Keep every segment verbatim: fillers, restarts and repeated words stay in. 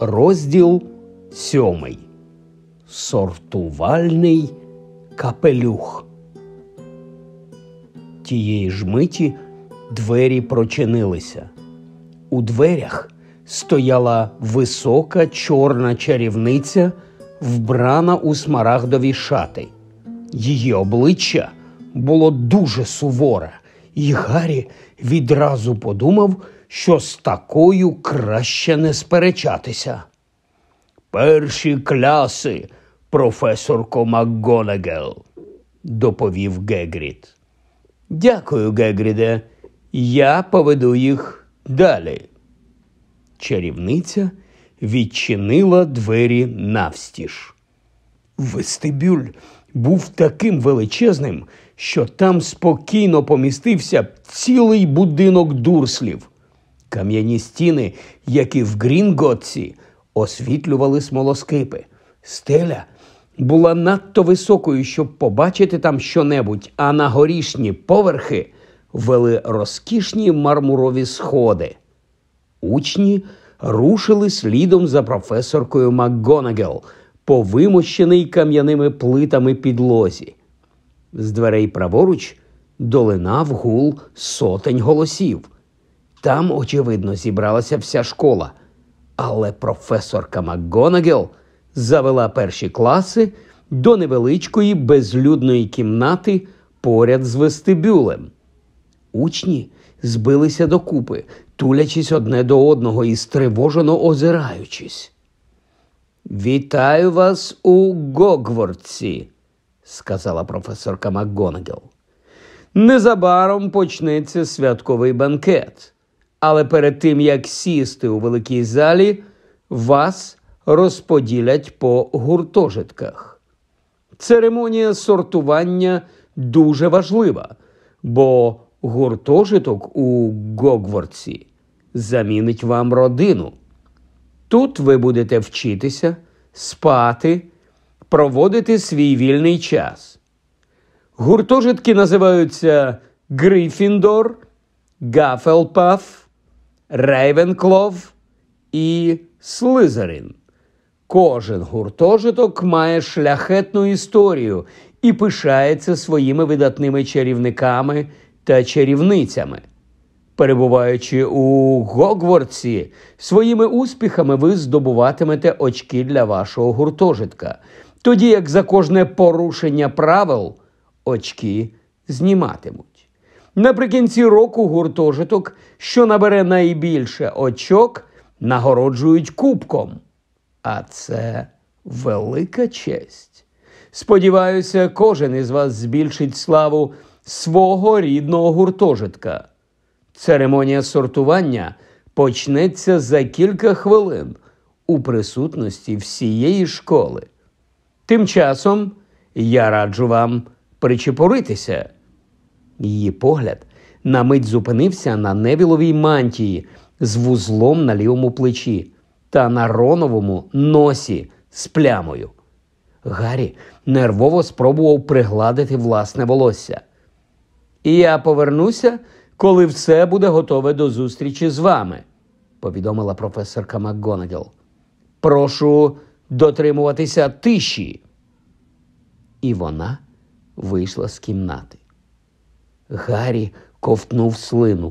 Розділ сьомий. Сортувальний капелюх. Тієї ж миті двері прочинилися. У дверях стояла висока чорна чарівниця, вбрана у смарагдові шати. Її обличчя було дуже суворе, і Гаррі відразу подумав, що з такою краще не сперечатися. «Перші кляси, професорко МакГонагал», – доповів Гегрід. «Дякую, Гегріде, я поведу їх далі». Чарівниця відчинила двері навстіж. Вестибюль був таким величезним, що там спокійно помістився цілий будинок Дурслів. Кам'яні стіни, як і в Грінготці, освітлювали смолоскипи. Стеля була надто високою, щоб побачити там щонебудь, а на горішні поверхи вели розкішні мармурові сходи. Учні рушили слідом за професоркою МакГонагал по вимощеній кам'яними плитами підлозі. З дверей праворуч долинав гул сотень голосів. Там, очевидно, зібралася вся школа. Але професорка МакГонагал завела перші класи до невеличкої безлюдної кімнати поряд з вестибюлем. Учні збилися докупи, тулячись одне до одного і стривожено озираючись. «Вітаю вас у Гогвартсі», – сказала професорка МакГонагал. «Незабаром почнеться святковий банкет. Але перед тим, як сісти у великій залі, вас розподілять по гуртожитках. Церемонія сортування дуже важлива, бо гуртожиток у Гогвартсі замінить вам родину. Тут ви будете вчитися, спати, проводити свій вільний час. Гуртожитки називаються Гриффіндор, Гафелпаф, Рейвенклов і Слизерин. Кожен гуртожиток має шляхетну історію і пишається своїми видатними чарівниками та чарівницями. Перебуваючи у Гогвартсі, своїми успіхами ви здобуватимете очки для вашого гуртожитка, тоді як за кожне порушення правил очки зніматимуть. Наприкінці року гуртожиток, що набере найбільше очок, нагороджують кубком. А це велика честь. Сподіваюся, кожен із вас збільшить славу свого рідного гуртожитка. Церемонія сортування почнеться за кілька хвилин у присутності всієї школи. Тим часом я раджу вам причепуритися». Її погляд на мить зупинився на Невіловій мантії з вузлом на лівому плечі та на Роновому носі з плямою. Гаррі нервово спробував пригладити власне волосся. «Я повернуся, коли все буде готове до зустрічі з вами», – повідомила професорка МакГонагал. «Прошу дотримуватися тиші». І вона вийшла з кімнати. Гаррі ковтнув слину.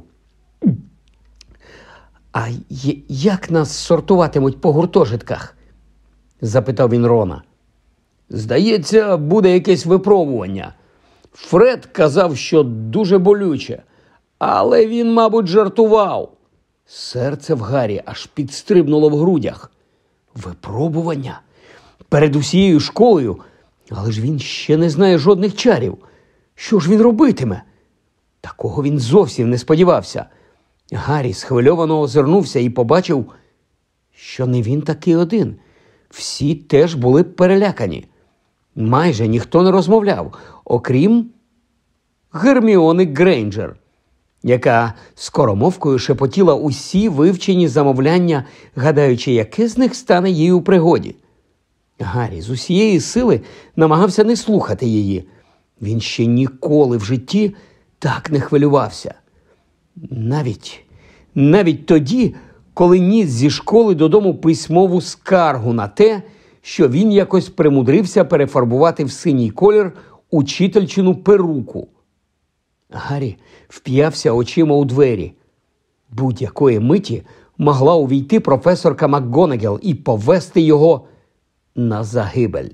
«А як нас сортуватимуть по гуртожитках?» – запитав він Рона. «Здається, буде якесь випробування. Фред казав, що дуже болюче, але він, мабуть, жартував». Серце в Гаррі аж підстрибнуло в грудях. «Випробування? Перед усією школою? Але ж він ще не знає жодних чарів. Що ж він робитиме?» Такого він зовсім не сподівався. Гаррі схвильовано озирнувся і побачив, що не він такий один. Всі теж були перелякані. Майже ніхто не розмовляв, окрім Герміони Грейнджер, яка скоромовкою шепотіла усі вивчені замовляння, гадаючи, яке з них стане їй у пригоді. Гаррі з усієї сили намагався не слухати її. Він ще ніколи в житті так не хвилювався. Навіть, навіть тоді, коли ніс зі школи додому письмову скаргу на те, що він якось примудрився перефарбувати в синій колір учительчину перуку. Гаррі вп'явся очима у двері. Будь-якої миті могла увійти професорка МакГонагал і повести його на загибель.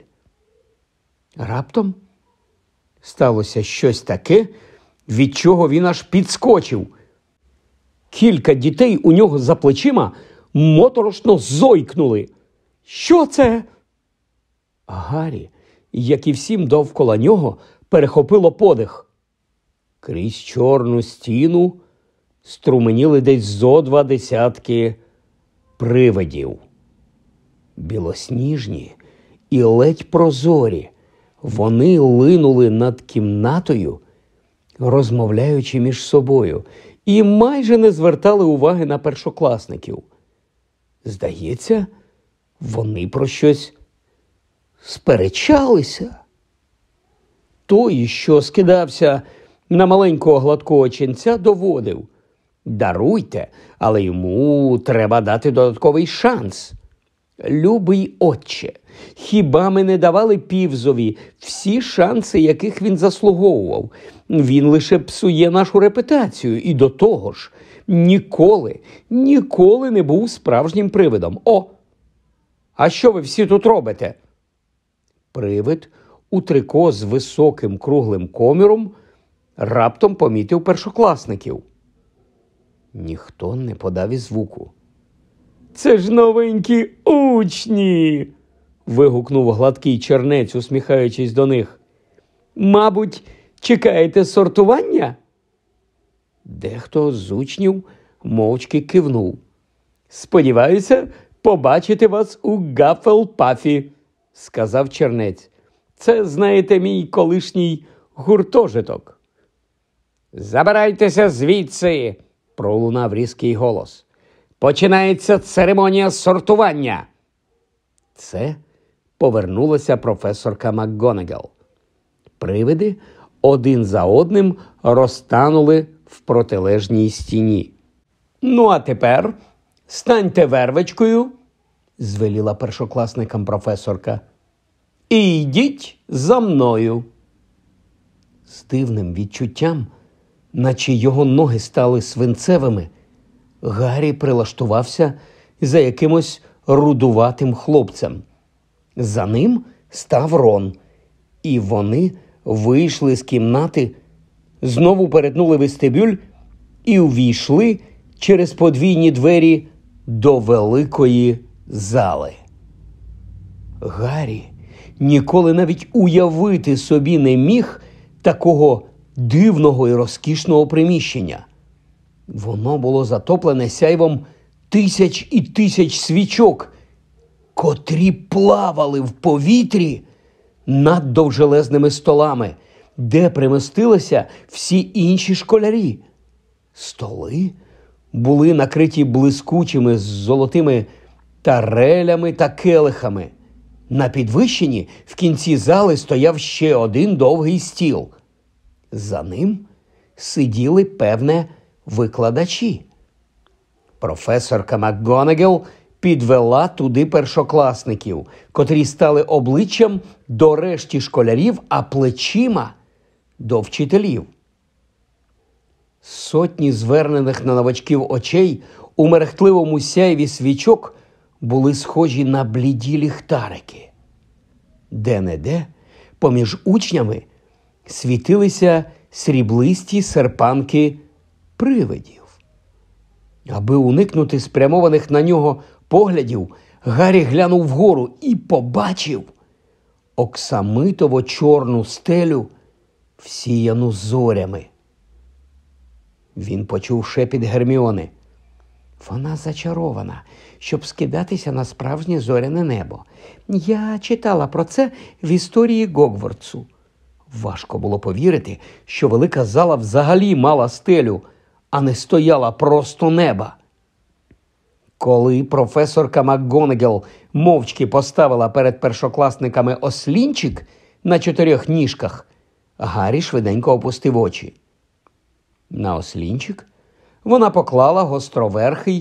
Раптом сталося щось таке, від чого він аж підскочив. Кілька дітей у нього за плечима моторошно зойкнули. «Що це?» Гаррі, як і всім довкола нього, перехопило подих. Крізь чорну стіну струменіли десь зо два десятки привидів. Білосніжні і ледь прозорі, вони линули над кімнатою, розмовляючи між собою, і майже не звертали уваги на першокласників. Здається, вони про щось сперечалися. Той, що скидався на маленького гладкого ченця, доводив: «Даруйте, але йому треба дати додатковий шанс. Любий отче, хіба ми не давали Півзові всі шанси, яких він заслуговував? Він лише псує нашу репутацію і до того ж ніколи, ніколи не був справжнім привидом. О, а що ви всі тут робите?» Привид у трико з високим круглим коміром раптом помітив першокласників. Ніхто не подав і звуку. «Це ж новенькі учні!» – вигукнув гладкий чернець, усміхаючись до них. «Мабуть, чекаєте сортування?» Дехто з учнів мовчки кивнув. «Сподіваюся побачити вас у Гафелпафі», – сказав чернець. «Це, знаєте, мій колишній гуртожиток». «Забирайтеся звідси!» – пролунав різкий голос. «Починається церемонія сортування!» Це повернулася професорка МакГонагал. Привиди один за одним розтанули в протилежній стіні. «Ну, а тепер станьте вервечкою», – звеліла першокласникам професорка, – «і йдіть за мною». З дивним відчуттям, наче його ноги стали свинцевими, Гаррі прилаштувався за якимось рудуватим хлопцем. За ним став Рон, і вони вийшли з кімнати, знову перетнули вестибюль і увійшли через подвійні двері до великої зали. Гаррі ніколи навіть уявити собі не міг такого дивного і розкішного приміщення. Воно було затоплене сяйвом тисяч і тисяч свічок, котрі плавали в повітрі над довжелезними столами, де примостилися всі інші школярі. Столи були накриті блискучими золотими тарелями та келихами. На підвищенні в кінці зали стояв ще один довгий стіл. За ним сиділи, певне, викладачі. Професорка МакГонагал підвела туди першокласників, котрі стали обличчям до решті школярів, а плечима до вчителів. Сотні звернених на новачків очей у мерехтливому сяйві свічок були схожі на бліді ліхтарики. Де-не-де поміж учнями світилися сріблисті серпанки привидів. Аби уникнути спрямованих на нього поглядів, Гаррі глянув вгору і побачив оксамитово-чорну стелю, всіяну зорями. Він почув шепіт Герміони. «Вона зачарована, щоб скидатися на справжнє зоряне небо. Я читала про це в історії Гогвартсу». Важко було повірити, що велика зала взагалі мала стелю, а не стояла просто неба. Коли професорка МакГонагал мовчки поставила перед першокласниками ослінчик на чотирьох ніжках, Гаррі швиденько опустив очі. На ослінчик вона поклала гостроверхий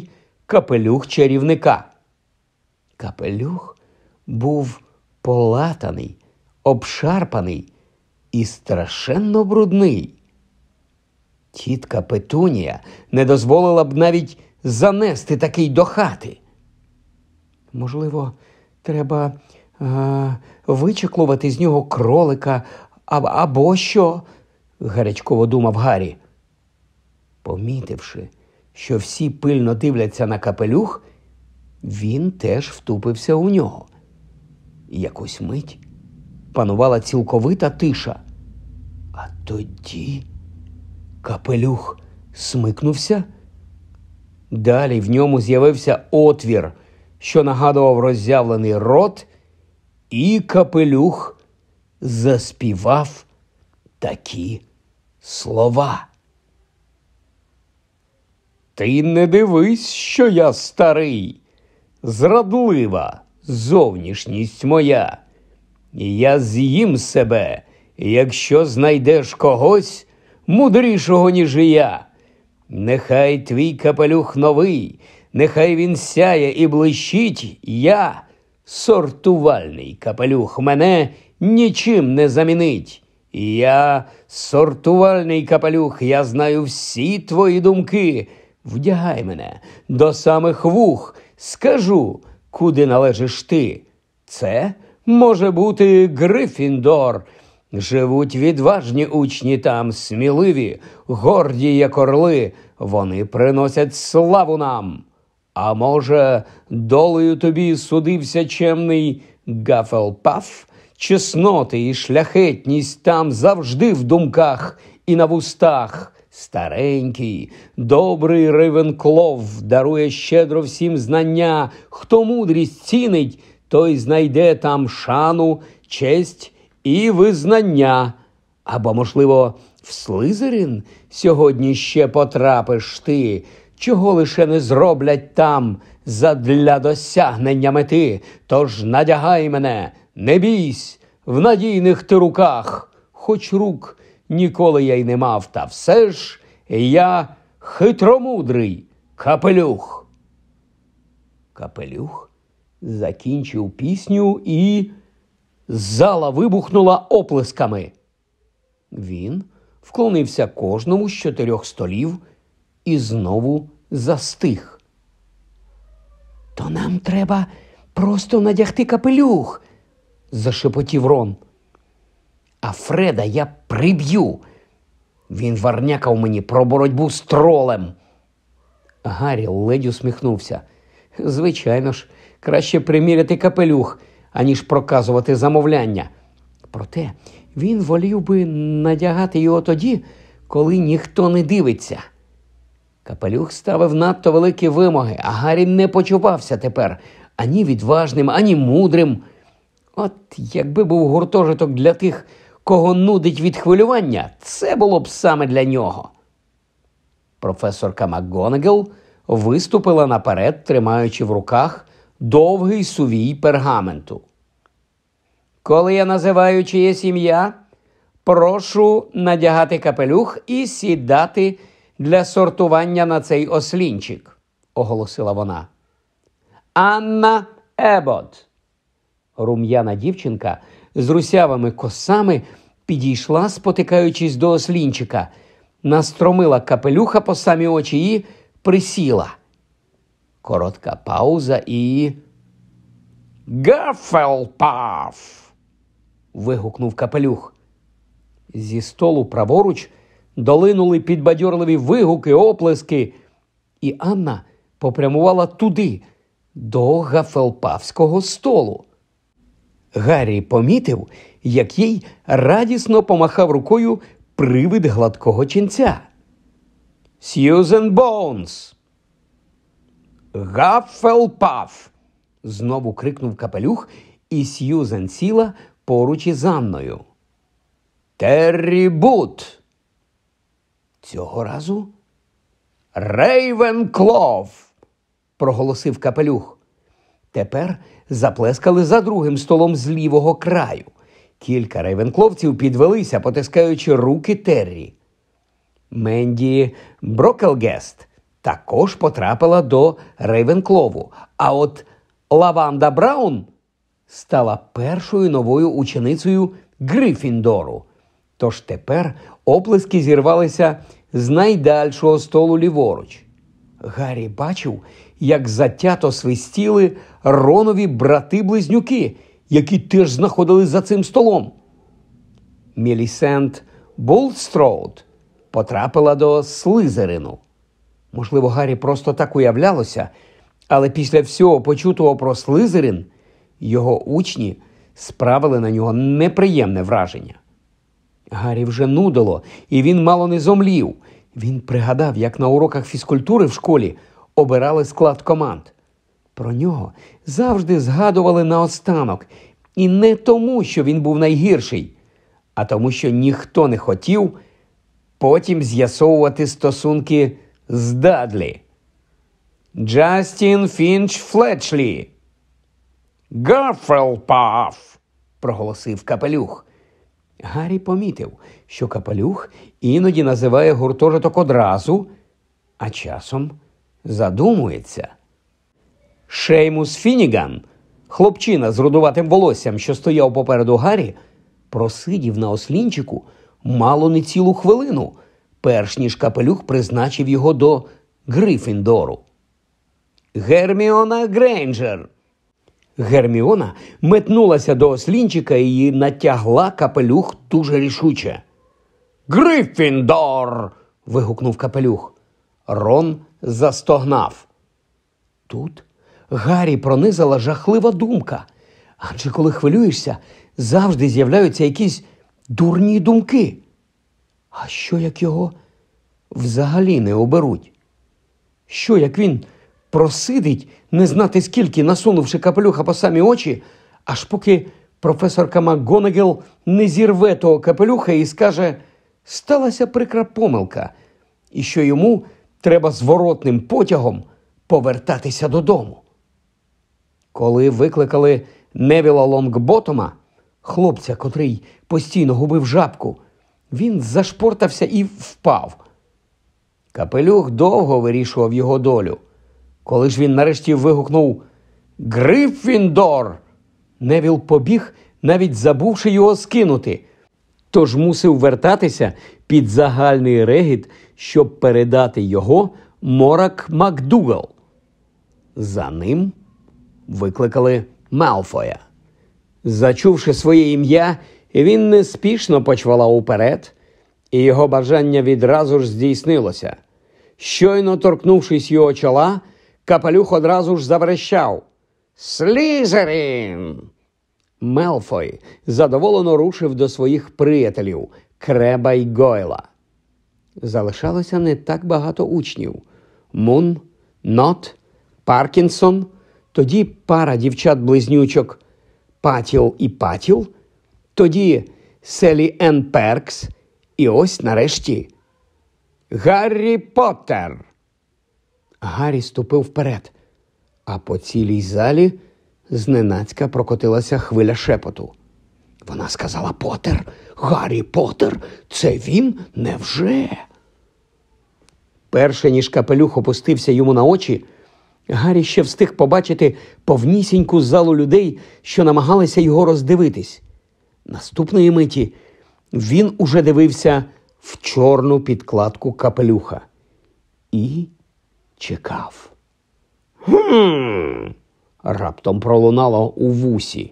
капелюх чарівника. Капелюх був полатаний, обшарпаний і страшенно брудний. Тітка Петунія не дозволила б навіть занести такий до хати. Можливо, треба е- вичеклувати з нього кролика а- або що, гарячково думав Гаррі. Помітивши, що всі пильно дивляться на капелюх, він теж втупився у нього. І якусь мить панувала цілковита тиша. А тоді капелюх смикнувся. Далі в ньому з'явився отвір, що нагадував роззявлений рот, і капелюх заспівав такі слова. «Ти не дивись, що я старий, зрадлива зовнішність моя. Я з'їм себе, якщо знайдеш когось мудрішого, ніж я. Нехай твій капелюх новий, нехай він сяє і блищить, я, сортувальний капелюх, мене нічим не замінить. Я, сортувальний капелюх, я знаю всі твої думки. Вдягай мене до самих вух, скажу, куди належиш ти. Це може бути Гриффіндор. Живуть відважні учні там, сміливі, горді, як орли. Вони приносять славу нам. А може, долею тобі судився чемний Гафелпаф? Чесноти і шляхетність там завжди в думках і на вустах. Старенький, добрий Рейвенклов дарує щедро всім знання. Хто мудрість цінить, той знайде там шану, честь і визнання. Або, можливо, в Слизерин сьогодні ще потрапиш ти, чого лише не зроблять там задля досягнення мети. Тож надягай мене, не бійсь, в надійних ти руках, хоч рук ніколи я й не мав, та все ж я хитромудрий капелюх. Капелюх закінчив пісню, і зала вибухнула оплесками. Він вклонився кожному з чотирьох столів і знову застиг. «То нам треба просто надягти капелюх», – зашепотів Рон. «А Фреда я приб'ю. Він варнякав мені про боротьбу з тролем». Гаррі ледь усміхнувся. Звичайно ж, краще приміряти капелюх, аніж проказувати замовляння. Проте він волів би надягати його тоді, коли ніхто не дивиться. Капелюх ставив надто великі вимоги, а Гаррі не почувався тепер ані відважним, ані мудрим. От якби був гуртожиток для тих, кого нудить від хвилювання, це було б саме для нього. Професорка МакГонагал виступила наперед, тримаючи в руках довгий сувій пергаменту. «Коли я називаю чиєсь ім'я, прошу надягати капелюх і сідати для сортування на цей ослінчик», – оголосила вона. «Анна Ебот». Рум'яна дівчинка з русявими косами підійшла, спотикаючись до ослінчика, настромила капелюха по самі очі і присіла. Коротка пауза і... «Гафелпаф!» – вигукнув капелюх. Зі столу праворуч долинули підбадьорливі вигуки, оплески, і Анна попрямувала туди, до гафелпафського столу. Гаррі помітив, як їй радісно помахав рукою привид гладкого ченця. «Сьюзен Боунс!» «Гафелпаф!» – знову крикнув капелюх, і Сьюзен сіла поруч із Анною. «Террі Бут!» Цього разу «Рейвенклов!» – проголосив капелюх. Тепер заплескали за другим столом з лівого краю. Кілька рейвенкловців підвелися, потискаючи руки Террі. Менді Брокелгест також потрапила до Рейвенклову. А от Лаванда Браун стала першою новою ученицею Гриффіндору. Тож тепер оплески зірвалися з найдальшого столу ліворуч. Гаррі бачив, як затято свистіли Ронові брати-близнюки, які теж знаходились за цим столом. Мілісент Булстроуд потрапила до Слизерину. Можливо, Гаррі просто так уявлялося, але після всього почутого про Слизерин його учні справили на нього неприємне враження. Гаррі вже нудило, і він мало не зомлів. Він пригадав, як на уроках фізкультури в школі обирали склад команд. Про нього завжди згадували наостанок. І не тому, що він був найгірший, а тому, що ніхто не хотів потім з'ясовувати стосунки з Дадлі. Джастін Фінч Флетчлі. «Гафелпаф!» – проголосив Капелюх. Гаррі помітив, що Капелюх іноді називає гуртожиток одразу, а часом задумується. Шеймус Фініган, хлопчина з рудуватим волоссям, що стояв попереду Гаррі, просидів на ослінчику мало не цілу хвилину, перш ніж Капелюх призначив його до Гриффіндору. Герміона Грейнджер. Герміона метнулася до ослінчика і її натягла Капелюх дуже рішуче. «Гриффіндор!» – вигукнув Капелюх. Рон застогнав. Тут Гаррі пронизала жахлива думка. Адже коли хвилюєшся, завжди з'являються якісь дурні думки. А що, як його взагалі не оберуть? Що, як він просидить не знати скільки, насунувши Капелюха по самі очі, аж поки професорка МакГонагал не зірве того Капелюха і скаже «сталася прикра помилка», і що йому треба зворотним потягом повертатися додому. Коли викликали Невіла Лонгботома, хлопця, котрий постійно губив жабку, він зашпортався і впав. Капелюх довго вирішував його долю. Коли ж він нарешті вигукнув «Гриффіндор!», Невіл побіг, навіть забувши його скинути, тож мусив вертатися під загальний регіт, щоб передати його Морак МакДугал. За ним викликали Малфоя. Зачувши своє ім'я, він неспішно почвалав уперед, і його бажання відразу ж здійснилося. Щойно торкнувшись його чола, Капелюх одразу ж заверещав «Слізерин!». Мелфой задоволено рушив до своїх приятелів Креба й Гойла. Залишалося не так багато учнів. Мун, Нот, Паркінсон, тоді пара дівчат-близнючок Патіл і Патіл, тоді Селі Енн Перкс і ось нарешті Гаррі Поттер. Гаррі ступив вперед, а по цілій залі зненацька прокотилася хвиля шепоту. Вона сказала «Поттер! Гаррі Поттер! Це він? Невже?» Перше, ніж Капелюх опустився йому на очі, Гаррі ще встиг побачити повнісіньку залу людей, що намагалися його роздивитись. Наступної миті він уже дивився в чорну підкладку Капелюха і чекав. «Хм!» – раптом пролунало у вусі.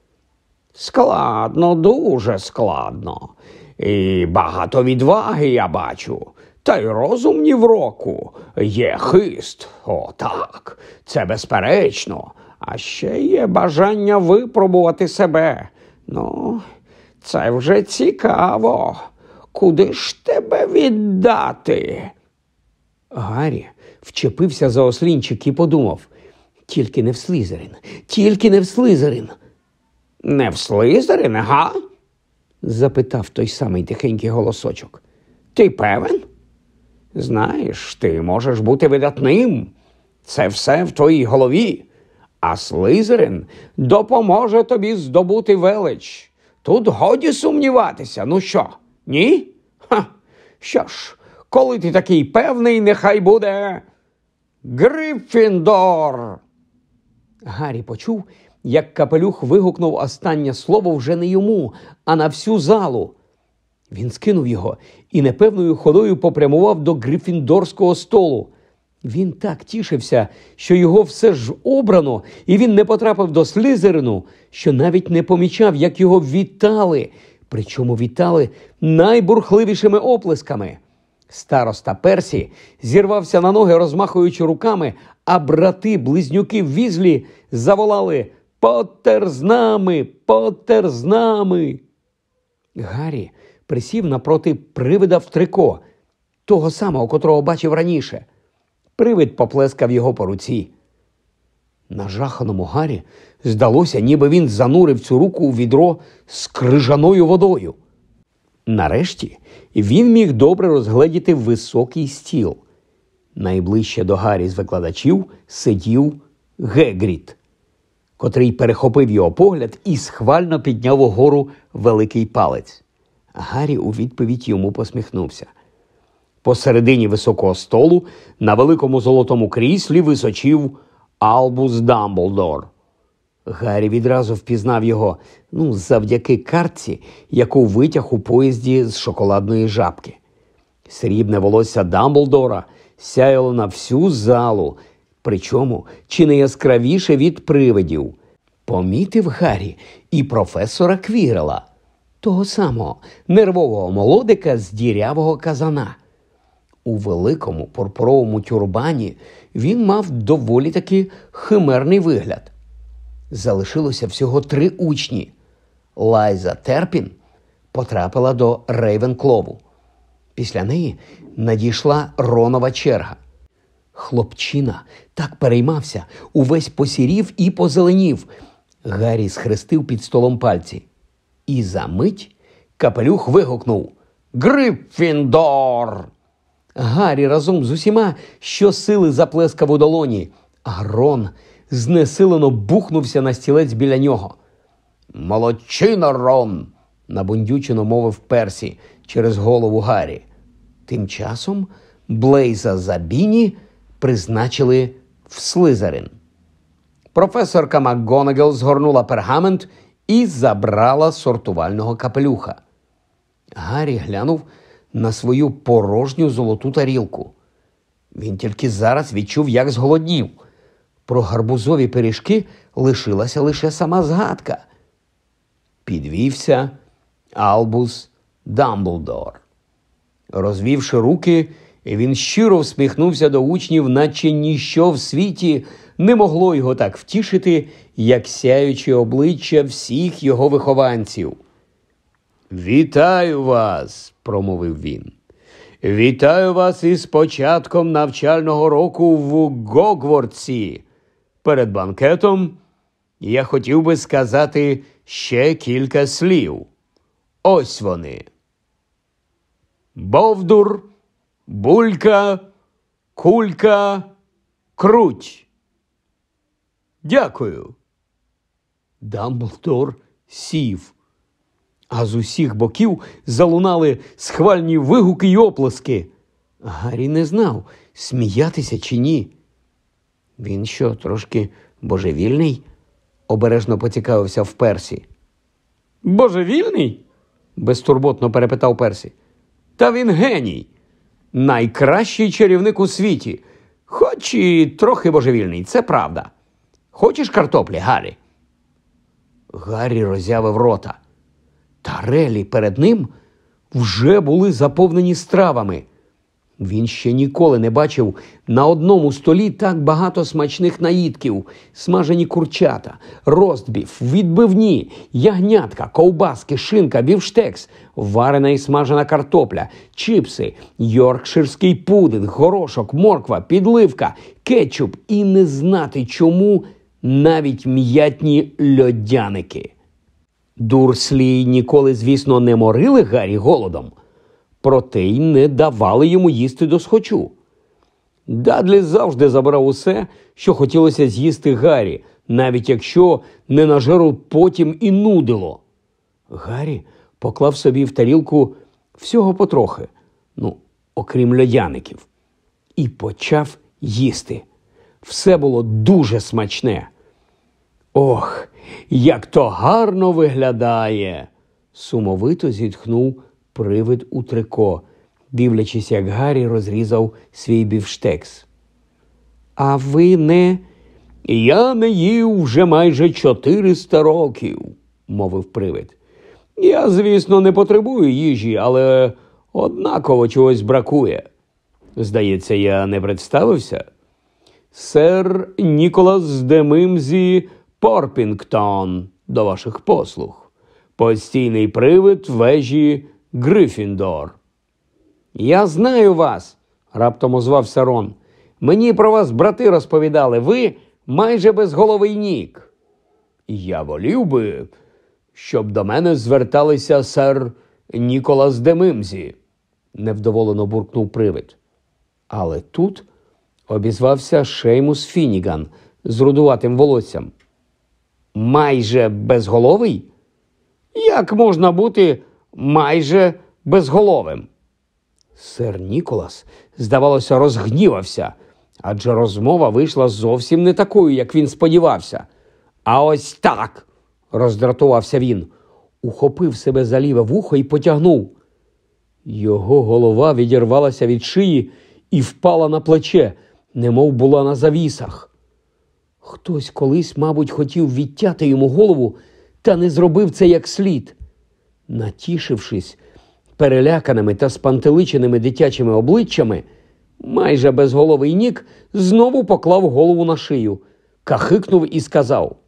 «Складно, дуже складно. І багато відваги я бачу. Та й розум ні в року. Є хист. О, так, це безперечно. А ще є бажання випробувати себе. Ну, це вже цікаво. Куди ж тебе віддати?» Гаррі вчепився за ослінчик і подумав: «Тільки не в Слизерин, тільки не в Слизерин». «Не в Слизерин, га?» – запитав той самий тихенький голосочок. «Ти певен? Знаєш, ти можеш бути видатним. Це все в твоїй голові. А Слизерин допоможе тобі здобути велич. Тут годі сумніватися. Ну що, ні? Ха, що ж, коли ти такий певний, нехай буде Гриффіндор! Гаррі почув, як Капелюх вигукнув останнє слово вже не йому, а на всю залу. Він скинув його і непевною ходою попрямував до гриффіндорського столу. Він так тішився, що його все ж обрано, і він не потрапив до Слизерину, що навіть не помічав, як його вітали, причому вітали найбурхливішими оплесками. Староста Персі зірвався на ноги, розмахуючи руками, а брати-близнюки Візлі заволали «Поттер з нами! Поттер з нами!». Гаррі присів напроти привида в трико, того самого, котрого бачив раніше. Привид поплескав його по руці. Нажаханому Гаррі здалося, ніби він занурив цю руку у відро з крижаною водою. Нарешті він міг добре розгледіти високий стіл. Найближче до Гаррі з викладачів сидів Гегрід, котрий перехопив його погляд і схвально підняв угору великий палець. Гаррі у відповідь йому посміхнувся. Посередині високого столу на великому золотому кріслі височив Албус Дамблдор. Гаррі відразу впізнав його, ну, завдяки картці, яку витяг у поїзді з шоколадної жабки. Срібне волосся Дамблдора сяяло на всю залу, причому чи не яскравіше від привидів. Помітив Гаррі і професора Квірела, того самого нервового молодика з дірявого казана. У великому пурпуровому тюрбані він мав доволі таки химерний вигляд. Залишилося всього три учні. Лайза Терпін потрапила до Рейвенклову. Після неї надійшла Ронова черга. Хлопчина так переймався, увесь посірів і позеленів. Гаррі схрестив під столом пальці. І за мить Капелюх вигукнув «Гриффіндор!». Гаррі разом з усіма щосили заплескав у долоні, а Рон знесилено бухнувся на стілець біля нього. «Молодчина, Рон!» – набундючено мовив Персі через голову Гаррі. Тим часом Блейза Забіні призначили в Слизерин. Професорка МакГонагал згорнула пергамент і забрала сортувального капелюха. Гаррі глянув на свою порожню золоту тарілку. Він тільки зараз відчув, як зголоднів. Про гарбузові пиріжки лишилася лише сама згадка. Підвівся Албус Дамблдор. Розвівши руки, він щиро всміхнувся до учнів, наче ніщо в світі не могло його так втішити, як сяючі обличчя всіх його вихованців. «Вітаю вас!» – промовив він. «Вітаю вас із початком навчального року в Гогвартсі. Перед банкетом я хотів би сказати ще кілька слів. Ось вони. Бовдур, булька, кулька, круть. Дякую». Дамблдор сів, а з усіх боків залунали схвальні вигуки й оплески. Гаррі не знав, сміятися чи ні. «Він що, трошки божевільний?» – обережно поцікавився в Персі. «Божевільний?» – безтурботно перепитав Персі. «Та він геній, найкращий чарівник у світі, хоч і трохи божевільний, це правда. Хочеш картоплі, Гаррі?» Гаррі роззявив рота. Тарелі перед ним вже були заповнені стравами. Він ще ніколи не бачив на одному столі так багато смачних наїдків: смажені курчата, ростбіф, відбивні, ягнятка, ковбаски, шинка, бівштекс, варена і смажена картопля, чипси, йоркширський пудинг, горошок, морква, підливка, кетчуп і не знати чому навіть м'ятні льодяники. Дурслі ніколи, звісно, не морили Гаррі голодом, проте й не давали йому їсти досхочу. Дадлі завжди забирав усе, що хотілося з'їсти Гаррі, навіть якщо не на жару потім і нудило. Гаррі поклав собі в тарілку всього потрохи, ну, окрім льодяників, і почав їсти. Все було дуже смачне. «Ох, як то гарно виглядає!» – сумовито зітхнув привид у трико, дивлячись, як Гаррі розрізав свій бівштекс. «А ви не...» «Я не їв вже майже чотириста років», – мовив привид. «Я, звісно, не потребую їжі, але однаково чогось бракує. Здається, я не представився? Сер Ніколас де Мимзі Порпінгтон, до ваших послуг. Постійний привид вежі Гриффіндор». «Я знаю вас», – раптом озвався Рон. «Мені про вас брати розповідали. Ви майже безголовий Нік». «Я волів би, щоб до мене зверталися сер Ніколас де Мимзі», – невдоволено буркнув привид. Але тут обізвався Шеймус Фінніган з рудуватим волоссям. «Майже безголовий? Як можна бути майже безголовим?» Сер Ніколас, здавалося, розгнівався, адже розмова вийшла зовсім не такою, як він сподівався. «А ось так!» – роздратувався він, ухопив себе за ліве вухо і потягнув. Його голова відірвалася від шиї і впала на плече, немов була на завісах. Хтось колись, мабуть, хотів відтяти йому голову, та не зробив це як слід. Натішившись переляканими та спантеличеними дитячими обличчями, майже безголовий Нік знову поклав голову на шию, кахикнув і сказав: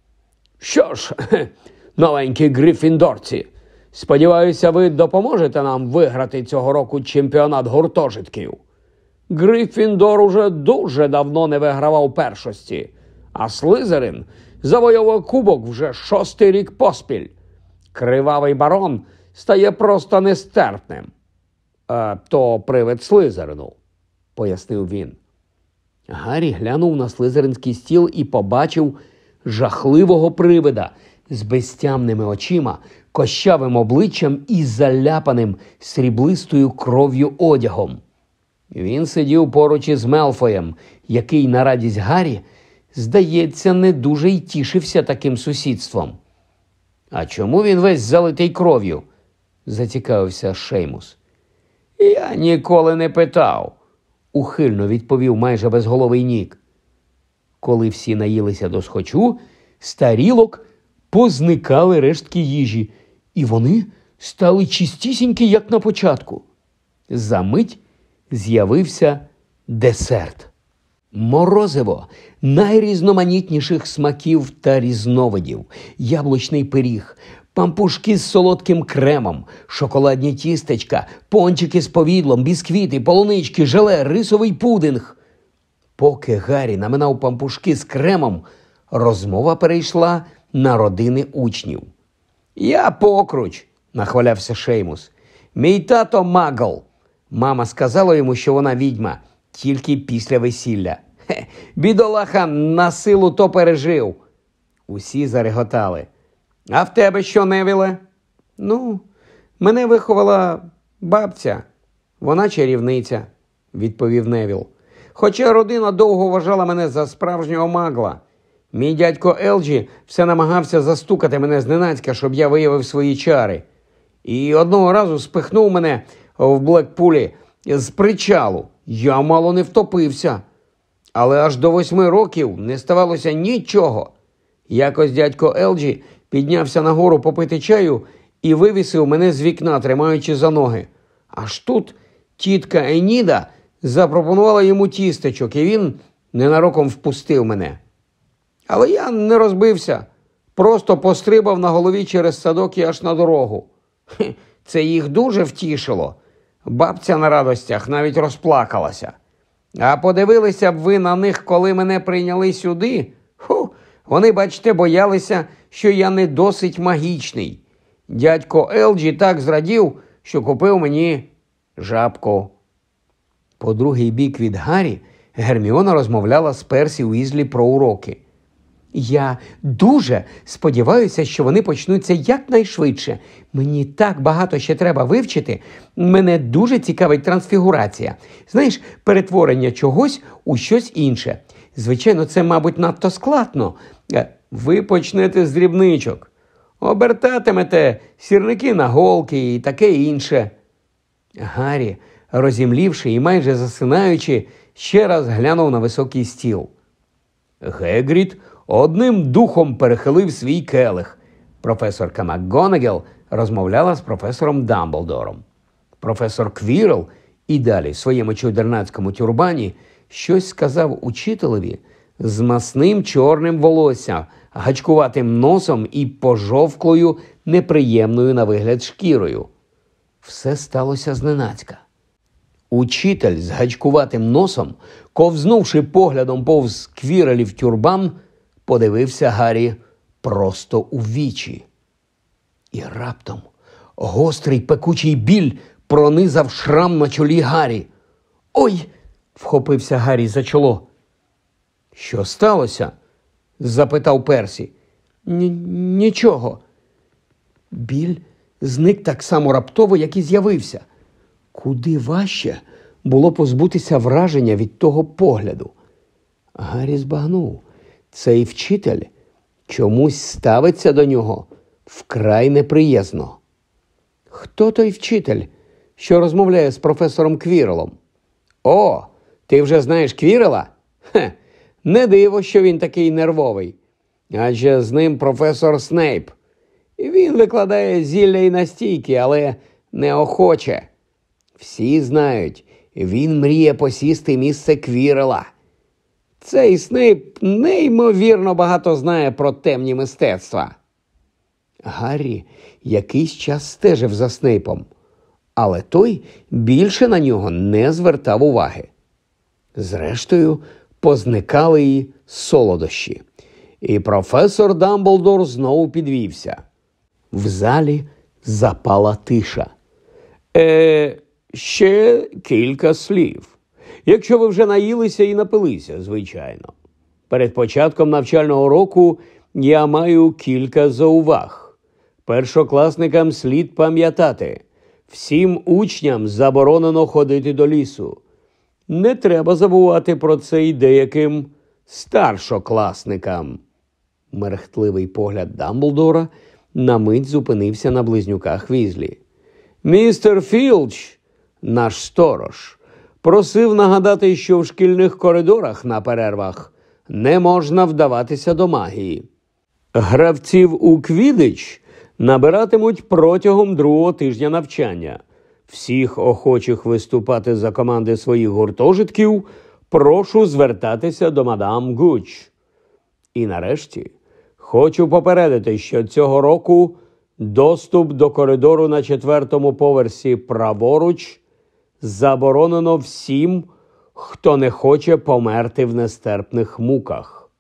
«Що ж, новенькі гриффіндорці, сподіваюся, ви допоможете нам виграти цього року чемпіонат гуртожитків. Гриффіндор уже дуже давно не вигравав першості, а Слизерин завойовує кубок вже шостий рік поспіль. Кривавий барон стає просто нестерпним». «А то привид Слизерину», – пояснив він. Гаррі глянув на слизеринський стіл і побачив жахливого привида з безтямними очима, кощавим обличчям і заляпаним сріблистою кров'ю одягом. Він сидів поруч із Мелфоєм, який, на радість Гаррі, здається, не дуже й тішився таким сусідством. «А чому він весь залитий кров'ю?» – зацікавився Шеймус. «Я ніколи не питав», – ухильно відповів майже безголовий Нік. Коли всі наїлися досхочу, з тарілок позникали рештки їжі, і вони стали чистісінькі, як на початку. Замить з'явився десерт. Морозиво найрізноманітніших смаків та різновидів, яблучний пиріг, пампушки з солодким кремом, шоколадні тістечка, пончики з повідлом, бісквіти, полунички, желе, рисовий пудинг. Поки Гаррі наминав пампушки з кремом, розмова перейшла на родини учнів. «Я покруч», – нахвалявся Шеймус. «Мій тато магл. Мама сказала йому, що вона відьма, тільки після весілля. Хе, бідолаха на силу то пережив». Усі зареготали. «А в тебе що, Невіле?» «Ну, мене виховала бабця. Вона чарівниця», – відповів Невіл. «Хоча родина довго вважала мене за справжнього магла. Мій дядько Елджі все намагався застукати мене зненацька, щоб я виявив свої чари. І одного разу спихнув мене в Блекпулі з причалу. Я мало не втопився. Але аж до восьми років не ставалося нічого. Якось дядько Елджі піднявся нагору попити чаю і вивісив мене з вікна, тримаючи за ноги. Аж тут тітка Еніда запропонувала йому тістечок, і він ненароком впустив мене. Але я не розбився, просто пострибав на голові через садок і аж на дорогу. Хе, це їх дуже втішило. Бабця на радостях навіть розплакалася. А подивилися б ви на них, коли мене прийняли сюди? Ху, вони, бачите, боялися, що я не досить магічний. Дядько Елджі так зрадів, що купив мені жабку». По другий бік від Гаррі Герміона розмовляла з Персі Уізлі про уроки. «Я дуже сподіваюся, що вони почнуться якнайшвидше. Мені так багато ще треба вивчити. Мене дуже цікавить трансфігурація. Знаєш, перетворення чогось у щось інше. Звичайно, це, мабуть, надто складно. Ви почнете з дрібничок. Обертатимете сірники на голки і таке інше. Гаррі, розімлівши і майже засинаючи, ще раз глянув на високий стіл. Гегрід одним духом перехилив свій келих. Професорка МакГонагал розмовляла з професором Дамблдором. Професор Квірл і далі в своєму чудернацькому тюрбані щось сказав учителеві з масним чорним волоссям, гачкуватим носом і пожовклою, неприємною на вигляд шкірою. Все сталося зненацька. Учитель з гачкуватим носом, ковзнувши поглядом повз Квірелів тюрбан, подивився Гаррі просто у вічі. І раптом гострий пекучий біль пронизав шрам на чолі Гаррі. «Ой!» – вхопився Гаррі за чоло. «Що сталося?» – запитав Персі. «Нічого». Біль зник так само раптово, як і з'явився. Куди важче було позбутися враження від того погляду. Гаррі збагнув. Цей вчитель чомусь ставиться до нього вкрай неприязно. Хто той вчитель, що розмовляє з професором Квірлом? О, ти вже знаєш Квірла? Хе, не диво, що він такий нервовий. Адже з ним професор Снейп. І він викладає зілля і настійки, але неохоче. Всі знають, він мріє посісти місце Квірла. Цей Снейп неймовірно багато знає про темні мистецтва. Гаррі якийсь час стежив за Снейпом, але той більше на нього не звертав уваги. Зрештою, позникали й солодощі, і професор Дамблдор знову підвівся. В залі запала тиша. Е, ще кілька слів. Якщо ви вже наїлися і напилися, звичайно. Перед початком навчального року я маю кілька зауваг. Першокласникам слід пам'ятати, всім учням заборонено ходити до лісу. Не треба забувати про це й деяким старшокласникам. Мерехтливий погляд Дамблдора на мить зупинився на близнюках Візлі. Містер Філч, наш сторож, просив нагадати, що в шкільних коридорах на перервах не можна вдаватися до магії. Гравців у квідич набиратимуть протягом другого тижня навчання. Всіх охочих виступати за команди своїх гуртожитків прошу звертатися до мадам Гуч. І нарешті хочу попередити, що цього року доступ до коридору на четвертому поверсі праворуч заборонено всім, хто не хоче померти в нестерпних муках.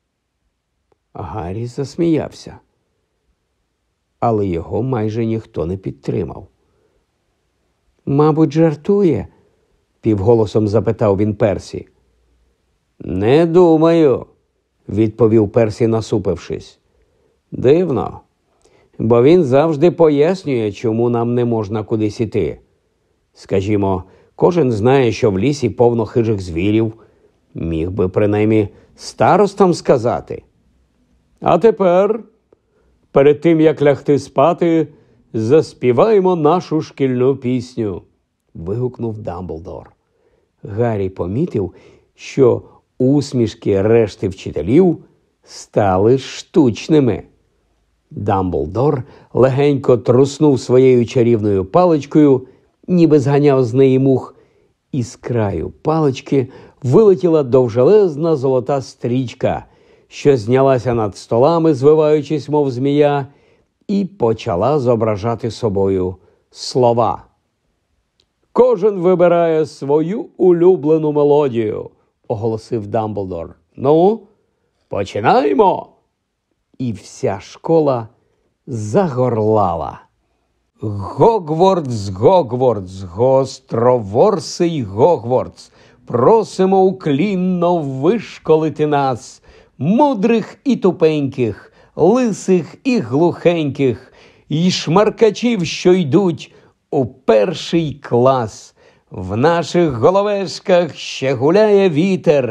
Гаррі засміявся, але його майже ніхто не підтримав. «Мабуть, жартує?» – півголосом запитав він Персі. «Не думаю», – відповів Персі, насупившись. «Дивно, бо він завжди пояснює, чому нам не можна кудись іти. Скажімо, кожен знає, що в лісі повно хижих звірів. Міг би, принаймні, старостам сказати. А тепер, перед тим, як лягти спати, заспіваємо нашу шкільну пісню», – вигукнув Дамблдор. Гаррі помітив, що усмішки решти вчителів стали штучними. Дамблдор легенько труснув своєю чарівною паличкою, ніби зганяв з неї мух, і з краю палички вилетіла довжелезна золота стрічка, що знялася над столами, звиваючись, мов змія, і почала зображати собою слова. «Кожен вибирає свою улюблену мелодію», – оголосив Дамблдор. «Ну, починаємо!» І вся школа загорлала. «Гогвартс, Гогвартс, гостроворсий Гогвартс, просимо уклінно вишколити нас, мудрих і тупеньких, лисих і глухеньких, і шмаркачів, що йдуть у перший клас. В наших головешках ще гуляє вітер,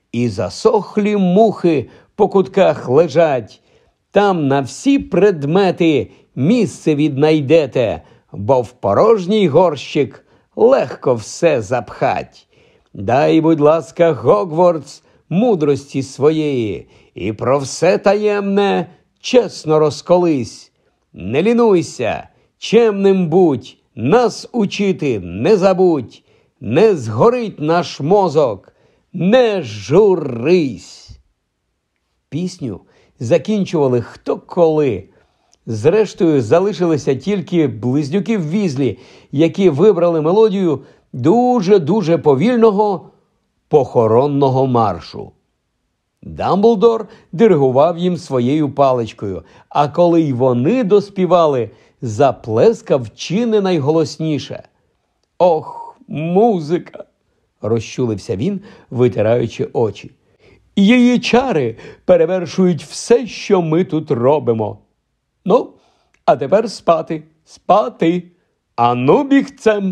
і засохлі мухи по кутках лежать. Там на всі предмети місце віднайдете, бо в порожній горщик легко все запхать. Дай, будь ласка, Гогвартс, мудрості своєї, і про все таємне чесно розколись. Не лінуйся, чемним будь, нас учити не забудь, не згорить наш мозок, не журись. Пісню закінчували хто коли. Зрештою, залишилися тільки близнюки Візлі, які вибрали мелодію дуже-дуже повільного похоронного маршу. Дамблдор диригував їм своєю паличкою, а коли й вони доспівали, заплескав чи не найголосніше. «Ох, музика!» – розчулився він, витираючи очі. «Її чари перевершують все, що ми тут робимо. Ну, а тепер спати, спати, ану бігцем!»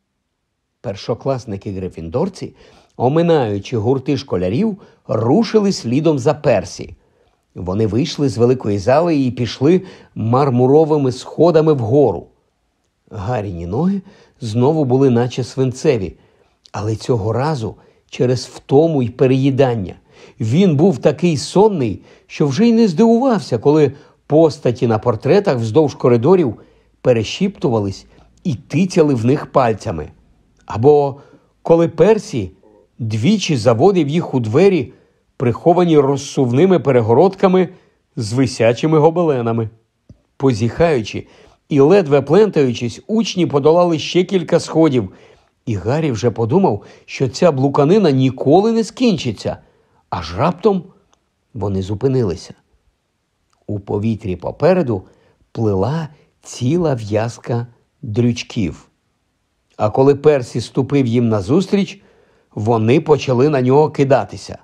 Першокласники-грифіндорці, оминаючи гурти школярів, рушили слідом за Персі. Вони вийшли з великої зали і пішли мармуровими сходами вгору. Гарріні ноги знову були наче свинцеві, але цього разу через втому й переїдання. Він був такий сонний, що вже й не здивувався, коли постаті на портретах вздовж коридорів перешіптувались і тицяли в них пальцями. Або коли Персі двічі заводив їх у двері, приховані розсувними перегородками з висячими гобеленами. Позіхаючи і ледве плентаючись, учні подолали ще кілька сходів, і Гаррі вже подумав, що ця блуканина ніколи не скінчиться. Аж раптом вони зупинилися. У повітрі попереду плила ціла в'язка дрючків. А коли Персі ступив їм назустріч, вони почали на нього кидатися.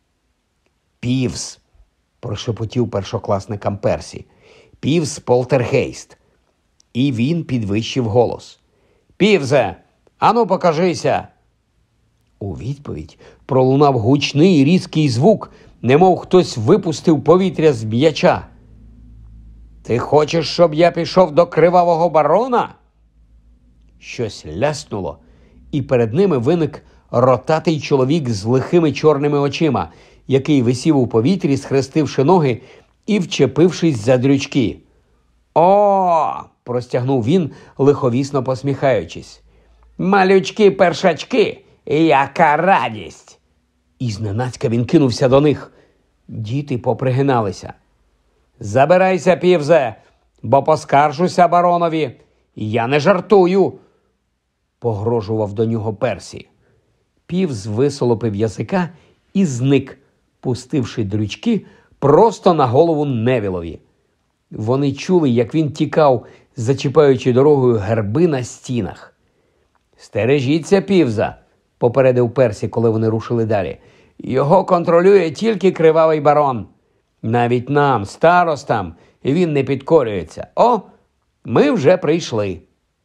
«Півз!» – прошепотів першокласникам Персі. «Півз Полтергейст!» І він підвищив голос. «Півзе, ану покажися!» У відповідь пролунав гучний різкий звук, немов хтось випустив повітря з м'яча. «Ти хочеш, щоб я пішов до кривавого барона?» Щось ляснуло, і перед ними виник ротатий чоловік з лихими чорними очима, який висів у повітрі, схрестивши ноги і вчепившись за дрючки. «О!» – простягнув він, лиховісно посміхаючись. «Малючки-першачки, яка радість!» І зненацька він кинувся до них. Діти попригиналися. «Забирайся, Півзе, бо поскаржуся баронові. Я не жартую!» – погрожував до нього Персі. Півз висолопив язика і зник, пустивши дрючки просто на голову Невілові. Вони чули, як він тікав, зачіпаючи дорогою герби на стінах. «Стережіться, Півза!» – попередив Персі, коли вони рушили далі. «Його контролює тільки кривавий барон. Навіть нам, старостам, він не підкорюється. О, ми вже прийшли!»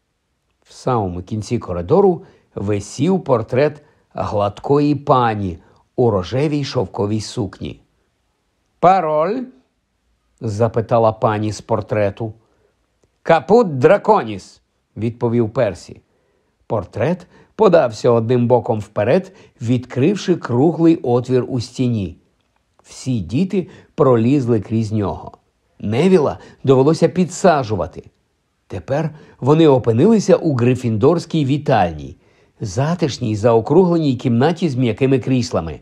В самому кінці коридору висів портрет гладкої пані у рожевій шовковій сукні. «Пароль?» – запитала пані з портрету. «Капут драконіс», – відповів Персі. Портрет подався одним боком вперед, відкривши круглий отвір у стіні. Всі діти пролізли крізь нього. Невіла довелося підсаджувати. Тепер вони опинилися у грифіндорській вітальні, затишній заокругленій кімнаті з м'якими кріслами.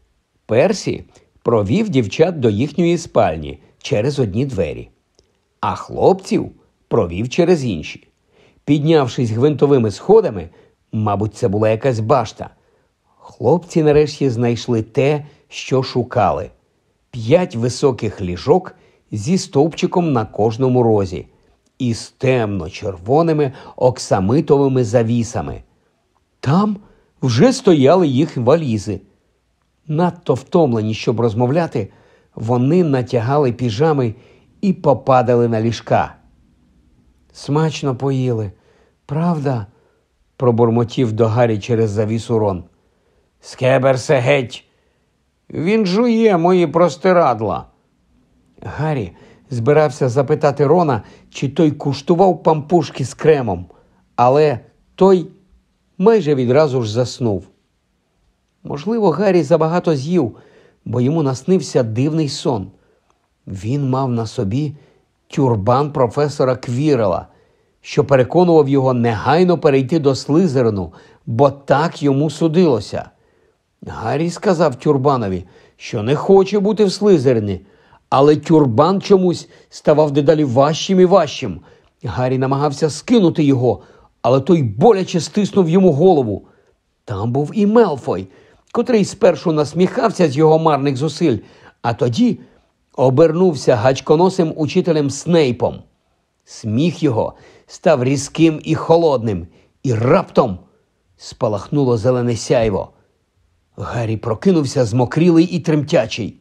Персі провів дівчат до їхньої спальні через одні двері, а хлопців провів через інші. Піднявшись гвинтовими сходами, мабуть, це була якась башта, хлопці нарешті знайшли те, що шукали. П'ять високих ліжок зі стовпчиком на кожному розі і з темно-червоними оксамитовими завісами. Там вже стояли їх валізи. Надто втомлені, щоб розмовляти, вони натягали піжами і попадали на ліжка. «Смачно поїли, правда?» – пробурмотів до Гаррі через завісу Рон. «Скеберсе геть!» – Він жує мої простирадла. Гаррі збирався запитати Рона, чи той куштував пампушки з кремом, але той майже відразу ж заснув. Можливо, Гаррі забагато з'їв, бо йому наснився дивний сон. Він мав на собі тюрбан професора Квірела, що переконував його негайно перейти до Слизерину, бо так йому судилося. Гаррі сказав тюрбанові, що не хоче бути в Слизерині, але тюрбан чомусь ставав дедалі важчим і важчим. Гаррі намагався скинути його, але той боляче стиснув йому голову. Там був і Мелфой, котрий спершу насміхався з його марних зусиль, а тоді обернувся гачконосим учителем Снейпом. Сміх його став різким і холодним, і раптом спалахнуло зелене сяйво. Гаррі прокинувся змокрілий і тремтячий.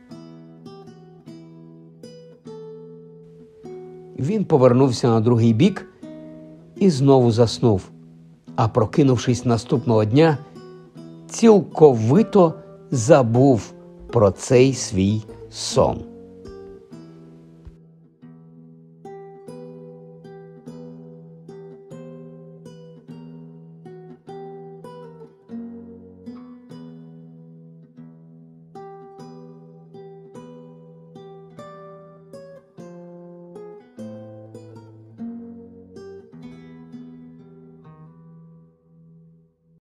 Він повернувся на другий бік і знову заснув, а прокинувшись наступного дня, цілковито забув про цей свій сон.